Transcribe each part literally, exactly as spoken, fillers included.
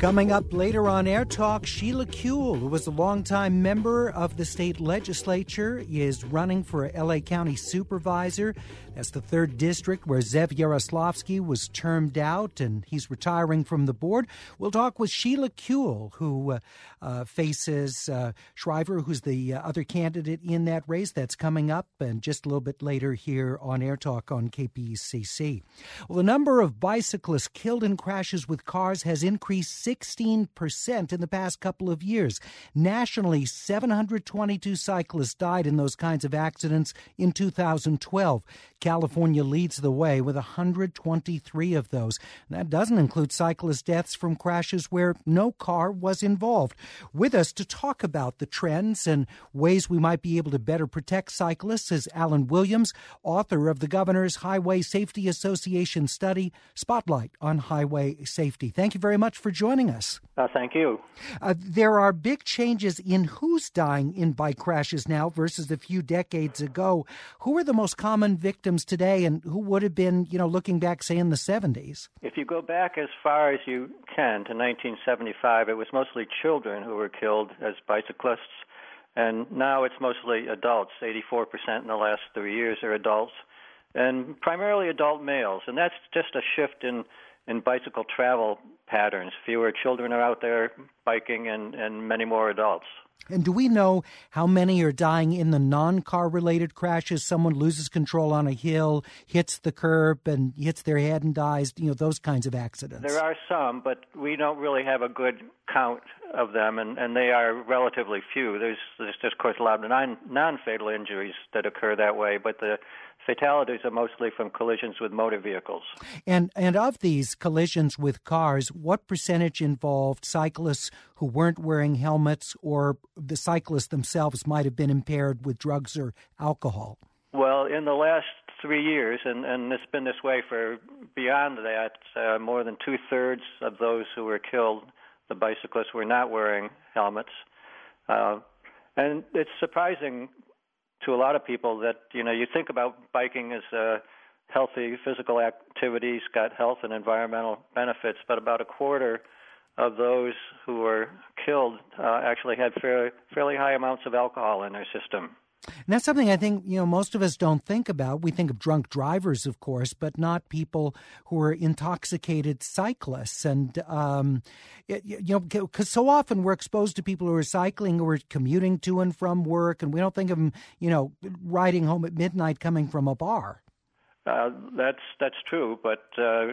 Coming up later on Air Talk, Sheila Kuehl, who was a longtime member of the state legislature, is running for L A County Supervisor. That's the third district where Zev Yaroslavsky was termed out, and he's retiring from the board. We'll talk with Sheila Kuehl, who uh, uh, faces uh, Shriver, who's the uh, other candidate in that race. That's coming up, and just a little bit later here on Air Talk on K P E C C. Well, the number of bicyclists killed in crashes with cars has increased sixteen percent in the past couple of years. Nationally, seven hundred twenty-two cyclists died in those kinds of accidents in two thousand twelve. California leads the way with one hundred twenty-three of those. That doesn't include cyclist deaths from crashes where no car was involved. With us to talk about the trends and ways we might be able to better protect cyclists is Alan Williams, author of the Governor's Highway Safety Association study, Spotlight on Highway Safety. Thank you very much for joining us. Uh, thank you. Uh, there are big changes in who's dying in bike crashes now versus a few decades ago. Who are the most common victims today, and who would have been, you know, looking back, say, in the seventies? If you go back as far as you can to nineteen seventy-five, it was mostly children who were killed as bicyclists, and now it's mostly adults. eighty-four percent in the last three years are adults, and primarily adult males, and that's just a shift in in bicycle travel patterns. Fewer children are out there biking, and, and many more adults. And do we know how many are dying in the non-car related crashes? Someone loses control on a hill, hits the curb and hits their head and dies, you know, those kinds of accidents. There are some, but we don't really have a good count of them, and, and they are relatively few. There's, there's just, of course, a lot of non, non-fatal injuries that occur that way, but the fatalities are mostly from collisions with motor vehicles. And and of these collisions with cars, what percentage involved cyclists who weren't wearing helmets, or the cyclists themselves might have been impaired with drugs or alcohol? Well, in the last three years, and, and it's been this way for beyond that, uh, more than two-thirds of those who were killed, the bicyclists, were not wearing helmets. Uh, and it's surprising to a lot of people that, you know, you think about biking as a healthy physical activity, it's got health and environmental benefits, but about a quarter of those who were killed uh, actually had fairly, fairly high amounts of alcohol in their system. And that's something I think, you know, most of us don't think about. We think of drunk drivers, of course, but not people who are intoxicated cyclists. And, um, you know, because so often we're exposed to people who are cycling, who are commuting to and from work, and we don't think of them, you know, riding home at midnight coming from a bar. Uh, that's that's true, but uh,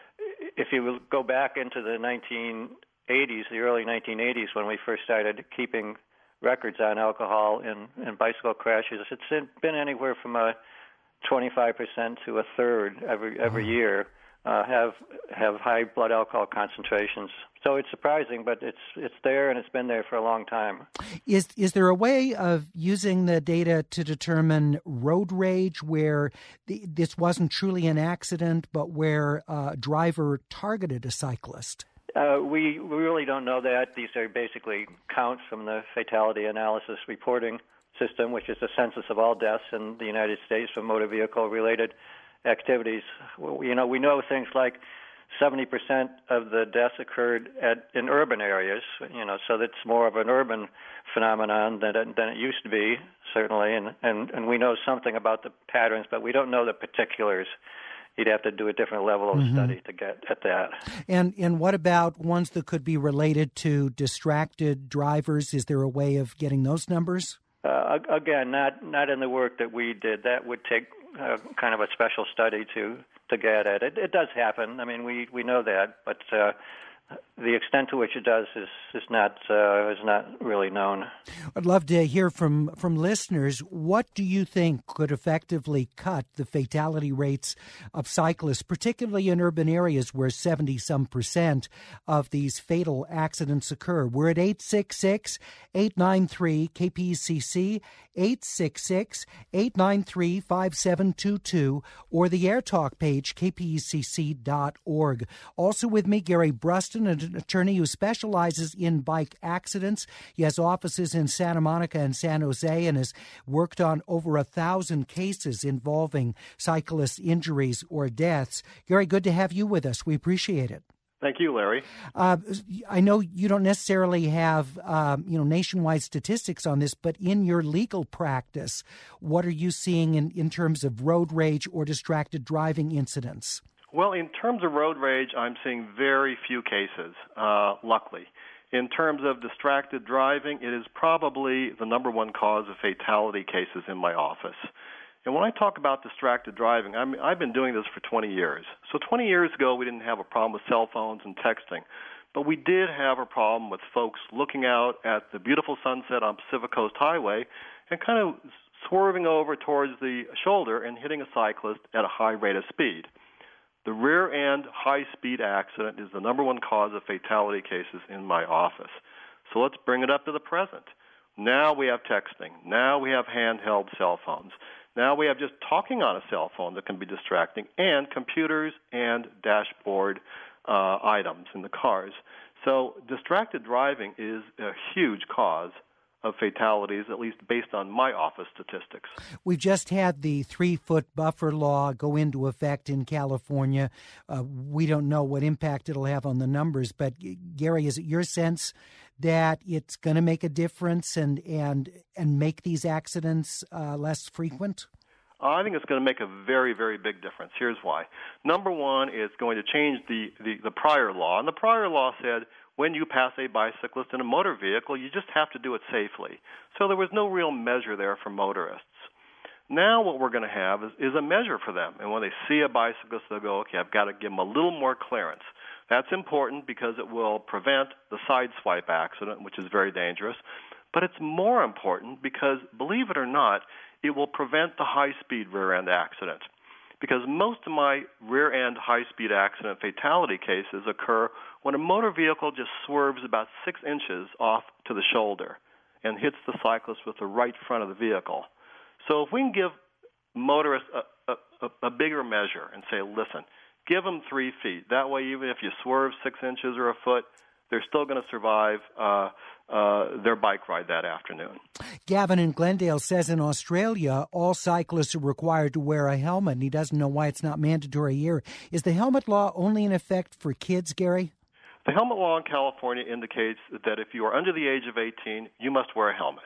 if you go back into the nineteen eighties, the early nineteen eighties, when we first started keeping records on alcohol in, in bicycle crashes, it's been anywhere from a twenty-five percent to a third every every wow. year uh, have have high blood alcohol concentrations. So it's surprising, but it's it's there, and it's been there for a long time. Is is there a way of using the data to determine road rage, where the, this wasn't truly an accident, but where a driver targeted a cyclist? Uh, we, we really don't know that. These are basically counts from the fatality analysis reporting system, which is the census of all deaths in the United States from motor vehicle-related activities. Well, you know, we know things like seventy percent of the deaths occurred at in urban areas, you know, so that's more of an urban phenomenon than it, than it used to be, certainly, and, and, and we know something about the patterns, but we don't know the particulars. You'd have to do a different level of mm-hmm. study to get at that. And and what about ones that could be related to distracted drivers? Is there a way of getting those numbers? Uh, again, not not in the work that we did. That would take uh, kind of a special study to, to get at it. It does happen. I mean, we, we know that, but uh, the extent to which it does is is not uh, is not really known. I'd love to hear from from listeners. What do you think could effectively cut the fatality rates of cyclists, particularly in urban areas where seventy some percent of these fatal accidents occur? We're at eight six six, eight nine three, K P E C C, eight six six, eight nine three, five seven two two, or the AirTalk page, k p e c c dot org. Also with me, Gary Bruston, an attorney who specializes in bike accidents. He has offices in Santa Monica and San Jose and has worked on over a thousand cases involving cyclist injuries or deaths. Gary, good to have you with us. We appreciate it. Thank you, Larry. Uh, I know you don't necessarily have um, you know nationwide statistics on this, but in your legal practice, what are you seeing in, in terms of road rage or distracted driving incidents? Well, in terms of road rage, I'm seeing very few cases, uh, luckily. In terms of distracted driving, it is probably the number one cause of fatality cases in my office. And when I talk about distracted driving, I'm, I've been doing this for twenty years. So twenty years ago, we didn't have a problem with cell phones and texting. But we did have a problem with folks looking out at the beautiful sunset on Pacific Coast Highway and kind of swerving over towards the shoulder and hitting a cyclist at a high rate of speed. The rear-end high-speed accident is the number one cause of fatality cases in my office. So let's bring it up to the present. Now we have texting. Now we have handheld cell phones. Now we have just talking on a cell phone that can be distracting, and computers and dashboard uh, items in the cars. So distracted driving is a huge cause of fatalities, at least based on my office statistics. We've just had the three-foot buffer law go into effect in California. Uh, we don't know what impact it'll have on the numbers, but Gary, is it your sense that it's going to make a difference and and and make these accidents uh, less frequent? I think it's going to make a very, very big difference. Here's why. Number one, it's going to change the, the, the prior law. And the prior law said when you pass a bicyclist in a motor vehicle, you just have to do it safely. So there was no real measure there for motorists. Now what we're going to have is, is a measure for them. And when they see a bicyclist, they'll go, okay, I've got to give them a little more clearance. That's important because it will prevent the sideswipe accident, which is very dangerous. But it's more important because, believe it or not, it will prevent the high-speed rear-end accident. Because most of my rear-end high-speed accident fatality cases occur when a motor vehicle just swerves about six inches off to the shoulder and hits the cyclist with the right front of the vehicle. So if we can give motorists a, a, a bigger measure and say, listen, give them three feet. That way, even if you swerve six inches or a foot, they're still going to survive uh, uh, their bike ride that afternoon. Gavin in Glendale says in Australia, all cyclists are required to wear a helmet, and he doesn't know why it's not mandatory here. Is the helmet law only in effect for kids, Gary? The helmet law in California indicates that if you are under the age of eighteen, you must wear a helmet.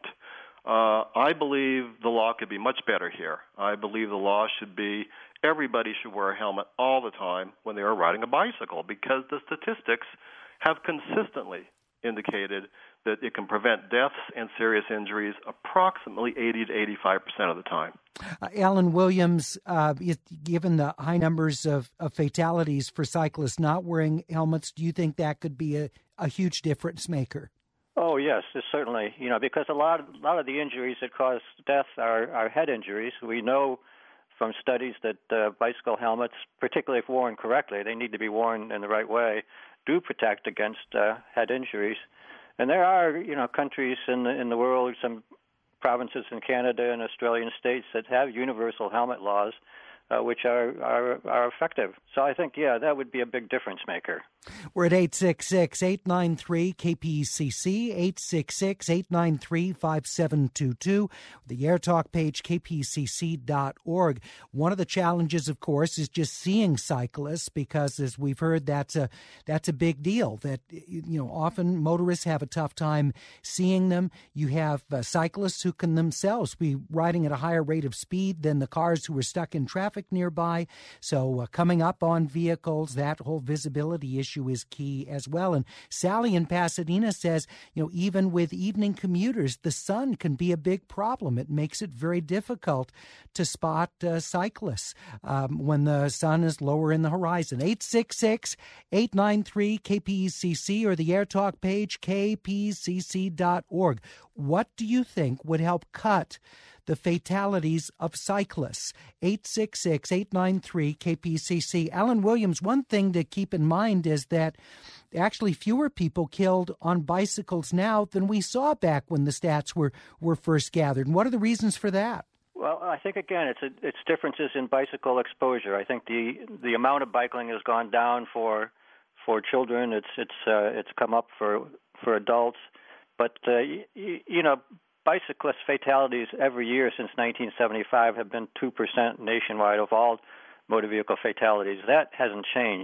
Uh, I believe the law could be much better here. I believe the law should be everybody should wear a helmet all the time when they are riding a bicycle, because the statistics have consistently indicated that it can prevent deaths and serious injuries approximately eighty to eighty-five percent of the time. Uh, Alan Williams, uh, given the high numbers of, of fatalities for cyclists not wearing helmets, do you think that could be a, a huge difference maker? Oh yes, it's certainly. You know, because a lot of, a lot of the injuries that cause death are, are head injuries. We know from studies that uh, bicycle helmets, particularly if worn correctly, they need to be worn in the right way, do protect against uh, head injuries. And there are, you know, countries in the in the world, some provinces in Canada and Australian states that have universal helmet laws, uh, which are, are are effective. So I think, yeah, that would be a big difference maker. We're at eight six six, eight nine three, K P C C, eight six six, eight nine three, five seven two two, the AirTalk page, k p c c dot org. One of the challenges, of course, is just seeing cyclists because, as we've heard, that's a that's a big deal. That, you know, often motorists have a tough time seeing them. You have uh, cyclists who can themselves be riding at a higher rate of speed than the cars who are stuck in traffic nearby. So uh, coming up on vehicles, that whole visibility issue is key as well. And Sally in Pasadena says, you know, even with evening commuters, the sun can be a big problem. It makes it very difficult to spot uh, cyclists um, when the sun is lower in the horizon. eight six six, eight nine three, K P C C or the AirTalk page, k p c c dot org. What do you think would help cut the fatalities of cyclists? eight six six, eight nine three, K P C C. Alan Williams, one thing to keep in mind is that actually fewer people killed on bicycles now than we saw back when the stats were, were first gathered. And what are the reasons for that? Well, I think, again, it's a, it's differences in bicycle exposure. I think the the amount of bicycling has gone down for for children. It's it's uh, it's come up for for adults. But, uh, you, you know, bicyclist fatalities every year since nineteen seventy-five have been two percent nationwide of all motor vehicle fatalities. That hasn't changed.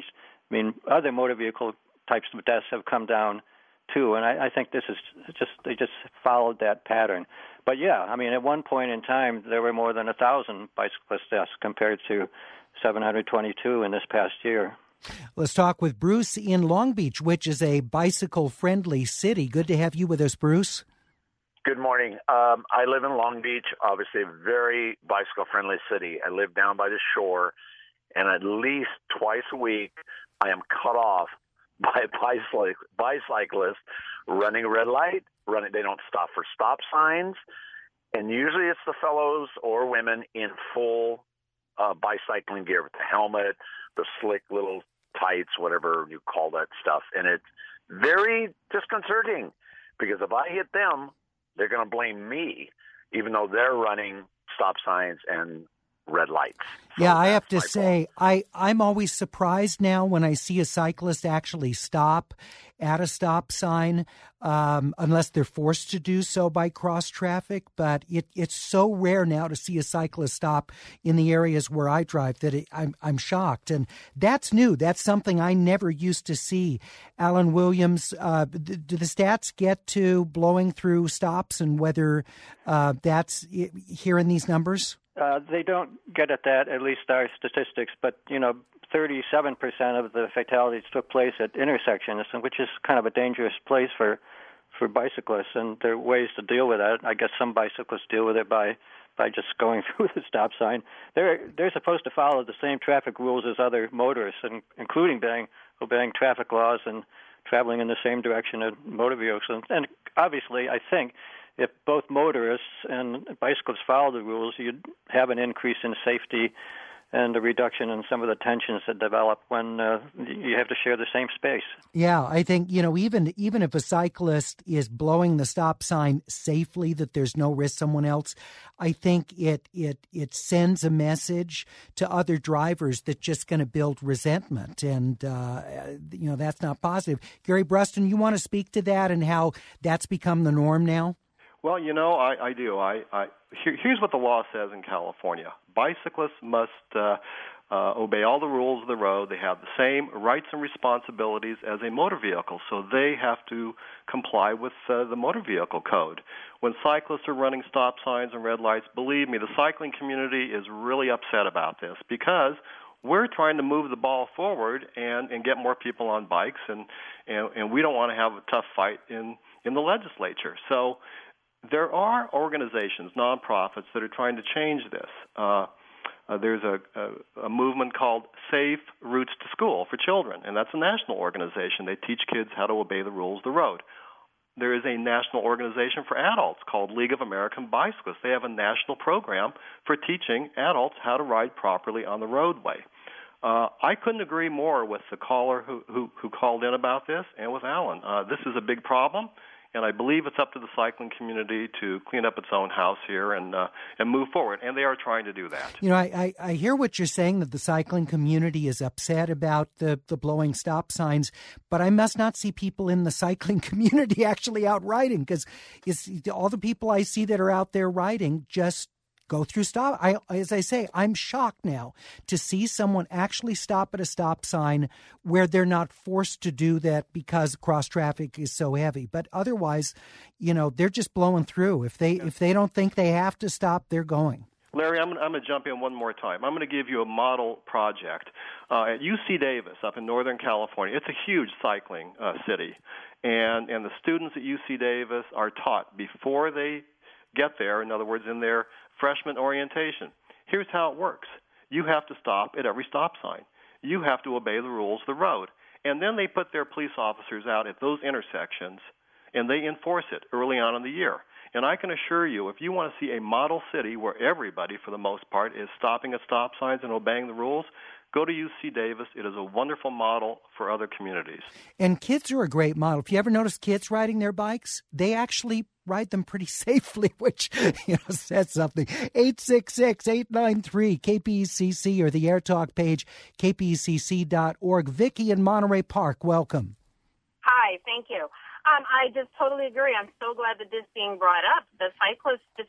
I mean, other motor vehicle types of deaths have come down too, and I, I think this is just they just followed that pattern. But yeah, I mean, at one point in time, there were more than a thousand bicyclist deaths compared to seven hundred twenty-two in this past year. Let's talk with Bruce in Long Beach, which is a bicycle-friendly city. Good to have you with us, Bruce. Good morning. Um, I live in Long Beach, obviously a very bicycle-friendly city. I live down by the shore, and at least twice a week, I am cut off by bicyc- bicyclists running a red light. Running, they don't stop for stop signs, and usually it's the fellows or women in full uh, bicycling gear with the helmet, the slick little tights, whatever you call that stuff, and it's very disconcerting because if I hit them, they're going to blame me, even though they're running stop signs and red lights. So yeah, I have to say, I, I'm always surprised now when I see a cyclist actually stop at a stop sign, um, unless they're forced to do so by cross traffic. But it, it's so rare now to see a cyclist stop in the areas where I drive that it, I'm, I'm shocked. And that's new. That's something I never used to see. Alan Williams, uh, do, do the stats get to blowing through stops and whether uh, that's here in these numbers? Uh, they don't get at that, at least our statistics, but, you know, thirty-seven percent of the fatalities took place at intersections, which is kind of a dangerous place for, for bicyclists, and there are ways to deal with that. I guess some bicyclists deal with it by, by just going through the stop sign. They're, they're supposed to follow the same traffic rules as other motorists, and, including obeying, obeying traffic laws and traveling in the same direction as motor vehicles. And, and obviously, I think if both motorists and bicyclists follow the rules, you'd have an increase in safety and a reduction in some of the tensions that develop when uh, you have to share the same space. Yeah, I think, you know, even even if a cyclist is blowing the stop sign safely, that there's no risk someone else, I think it it it sends a message to other drivers that's just going to build resentment. And, uh, you know, that's not positive. Gary Bruston, you want to speak to that and how that's become the norm now? Well, you know, I, I do. I, I here, here's what the law says in California. Bicyclists must uh, uh, obey all the rules of the road. They have the same rights and responsibilities as a motor vehicle, so they have to comply with uh, the motor vehicle code. When cyclists are running stop signs and red lights, believe me, the cycling community is really upset about this because we're trying to move the ball forward and, and get more people on bikes, and, and, and we don't want to have a tough fight in, in the legislature. So there are organizations, nonprofits, that are trying to change this. Uh, uh, there's a, a, a movement called Safe Routes to School for Children, and that's a national organization. They teach kids how to obey the rules of the road. There is a national organization for adults called League of American Bicyclists. They have a national program for teaching adults how to ride properly on the roadway. Uh, I couldn't agree more with the caller who, who, who called in about this and with Alan. Uh, this is a big problem. And I believe it's up to the cycling community to clean up its own house here and uh, and move forward. And they are trying to do that. You know, I, I, I hear what you're saying, that the cycling community is upset about the, the blowing stop signs, but I must not see people in the cycling community actually out riding, because all the people I see that are out there riding just go through stop. I, as I say, I'm shocked now to see someone actually stop at a stop sign where they're not forced to do that because cross traffic is so heavy. But otherwise, you know, they're just blowing through. If they if they don't think they have to stop, they're going. Larry, I'm, I'm going to jump in one more time. I'm going to give you a model project uh, at U C Davis up in Northern California. It's a huge cycling uh, city, and and the students at U C Davis are taught before they get there, in other words, in their freshman orientation. Here's how it works. You have to stop at every stop sign. You have to obey the rules of the road. And then they put their police officers out at those intersections, and they enforce it early on in the year. And I can assure you, if you want to see a model city where everybody, for the most part, is stopping at stop signs and obeying the rules, go to U C Davis. It is a wonderful model for other communities. And kids are a great model. If you ever notice kids riding their bikes, they actually ride them pretty safely, which, you know, says something. eight six six, eight nine three, K P E C C or the AirTalk page, k p e c c dot org. Vicki in Monterey Park, welcome. Hi, thank you. Um, I just totally agree. I'm so glad that this is being brought up. The cyclists just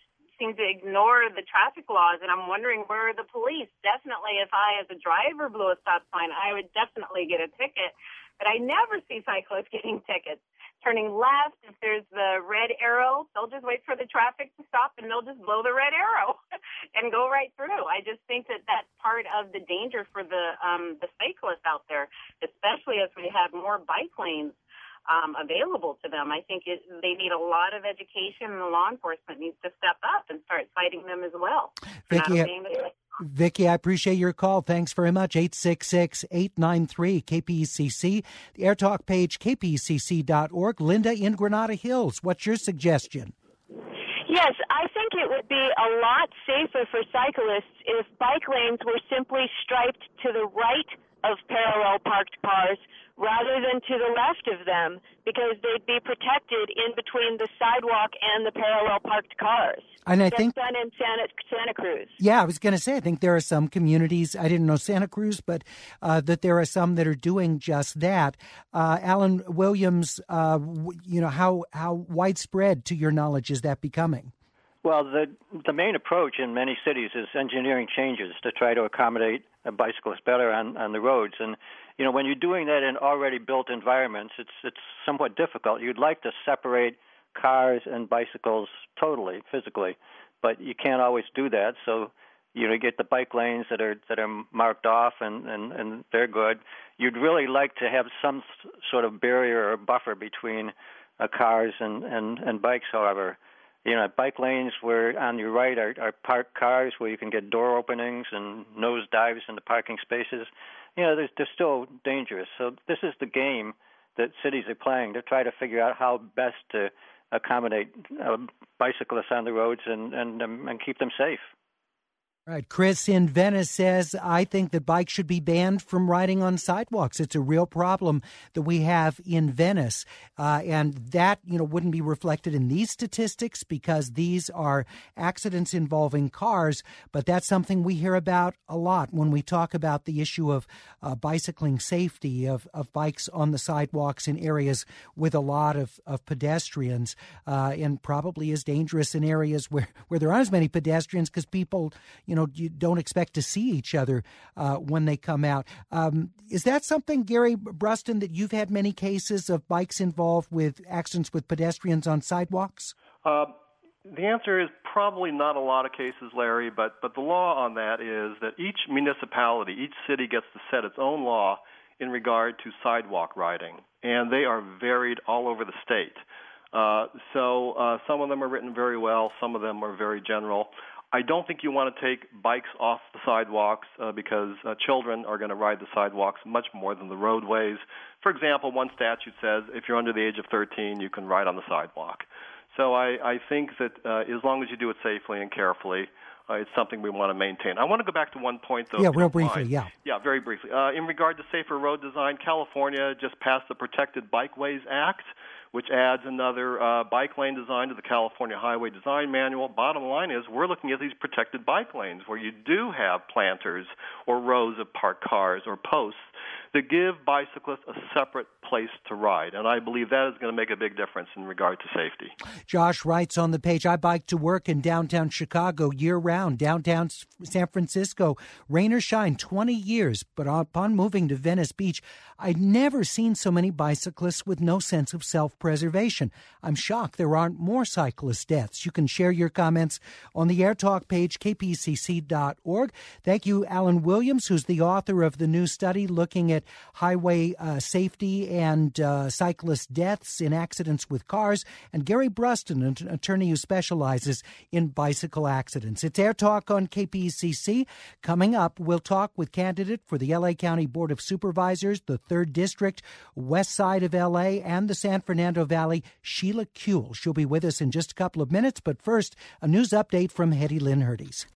seem to ignore the traffic laws, and I'm wondering where are the police? Definitely, if I, as a driver, blew a stop sign, I would definitely get a ticket. But I never see cyclists getting tickets. Turning left, if there's the red arrow, they'll just wait for the traffic to stop, and they'll just blow the red arrow and go right through. I just think that that's part of the danger for the um, the cyclists out there, especially as we have more bike lanes um, available to them. I think it, they need a lot of education, and the law enforcement needs to step up and start citing them as well. Vicki, Vicki, I appreciate your call. Thanks very much. eight six six, eight nine three, K P E C C. The Air Talk page, K P E C C dot org. Linda in Granada Hills, what's your suggestion? Yes, I think it would be a lot safer for cyclists if bike lanes were simply striped to the right of parallel parked cars rather than to the left of them, because they'd be protected in between the sidewalk and the parallel parked cars. And I That's think done in Santa, Santa Cruz. Yeah, I was going to say, I think there are some communities, I didn't know Santa Cruz, but uh, that there are some that are doing just that. Uh, Alan Williams, uh, w- you know, how, how widespread, to your knowledge, is that becoming? Well, the the main approach in many cities is engineering changes to try to accommodate bicyclists better on, on the roads. And, you know, when you're doing that in already built environments, it's it's somewhat difficult. You'd like to separate cars and bicycles totally, physically, but you can't always do that. So, you know, you get the bike lanes that are that are marked off, and, and, and they're good. You'd really like to have some sort of barrier or buffer between uh, cars and, and, and bikes, however. You know, bike lanes where on your right are, are parked cars where you can get door openings and nose dives into parking spaces. You know, they're, they're still dangerous. So this is the game that cities are playing to try to figure out how best to accommodate uh, bicyclists on the roads and, and, um, and keep them safe. Right. Chris in Venice says, I think that bikes should be banned from riding on sidewalks. It's a real problem that we have in Venice. Uh, and that, you know, wouldn't be reflected in these statistics because these are accidents involving cars. But that's something we hear about a lot when we talk about the issue of uh, bicycling safety, of, of bikes on the sidewalks in areas with a lot of, of pedestrians, uh, and probably is dangerous in areas where, where there aren't as many pedestrians because people, you know, you don't expect to see each other uh, when they come out. Um, is that something, Gary Bruston, that you've had many cases of bikes involved with accidents with pedestrians on sidewalks? Uh, the answer is probably not a lot of cases, Larry, but, but the law on that is that each municipality, each city gets to set its own law in regard to sidewalk riding, and they are varied all over the state. Uh, so uh, some of them are written very well, some of them are very general. I don't think you want to take bikes off the sidewalks uh, because uh, children are going to ride the sidewalks much more than the roadways. For example, one statute says if you're under the age of thirteen, you can ride on the sidewalk. So I, I think that uh, as long as you do it safely and carefully, uh, it's something we want to maintain. I want to go back to one point, though. Yeah, real briefly, yeah. Yeah, very briefly. Uh, in regard to safer road design, California just passed the Protected Bikeways Act, which adds another uh, bike lane design to the California Highway Design Manual. Bottom line is we're looking at these protected bike lanes where you do have planters or rows of parked cars or posts that give bicyclists a separate place to ride. And I believe that is going to make a big difference in regard to safety. Josh writes on the page, I bike to work in downtown Chicago year-round, downtown San Francisco, rain or shine, twenty years. But upon moving to Venice Beach, I'd never seen so many bicyclists with no sense of self-preservation. I'm shocked there aren't more cyclist deaths. You can share your comments on the Air Talk page, K P E C C dot org. Thank you, Alan Williams, who's the author of the new study looking at highway uh, safety and uh, cyclist deaths in accidents with cars, and Gary Bruston, an attorney who specializes in bicycle accidents. It's Air Talk on K P E C C. Coming up, we'll talk with candidate for the L A County Board of Supervisors, the third District, west side of L A, and the San Fernando Valley, Sheila Kuehl. She'll be with us in just a couple of minutes, but first, a news update from Hetty Lynn Hurdes.